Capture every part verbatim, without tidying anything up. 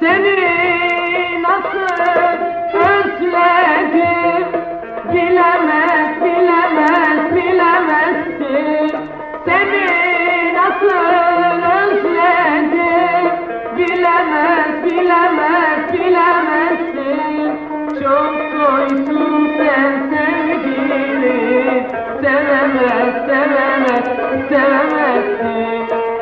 Seni nasıl özledim, bilemez, bilemez, bilemezsin. Seni nasıl özledim, bilemez, bilemez, bilemezsin. Çok doysun sen sevgilim, sevemez, sevemez, sevemezsin.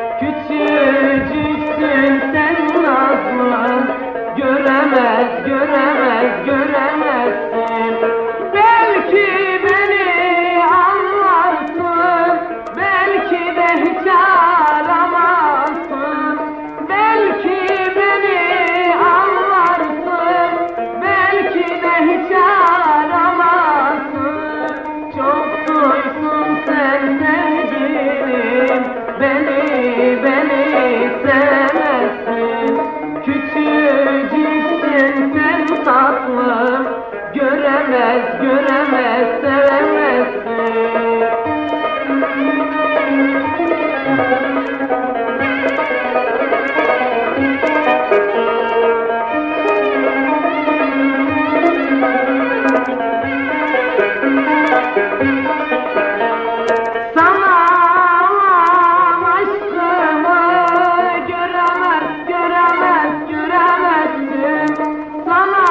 Küçücüksün sen nazlı, göremez, göremez, göremezsin. Belki beni anlarsın, belki de hiç aramazsın. Belki beni anlarsın, belki de hiç aramazsın. Çok duysun sen sevgilim, beni, beni sevmezsin. Küçücüksün sen tatlım, göremez, göremez, sevemezsin. Sana aşkımı göremez, göremez, göremezsin. Sana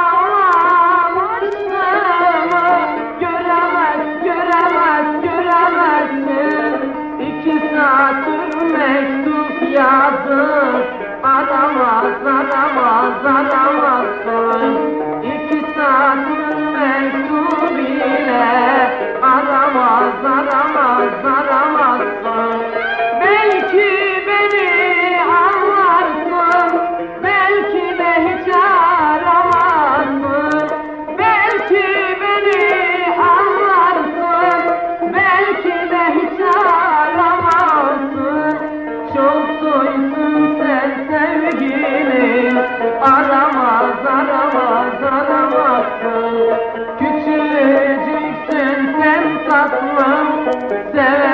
aşkımı göremez, göremez, göremezsin. İki satır mektup yazdım, aramaz, aramaz, aramazsın. İki satır mektup ile aramaz, aramaz, aramazsın. Belki beni anlarsın, belki de hiç aramazsın. Belki beni anlarsın, belki de hiç aramazsın. Çok doysun sen sevgilim, aramaz, aramaz, aramazsın. Küçücüksün sen tatlım, sev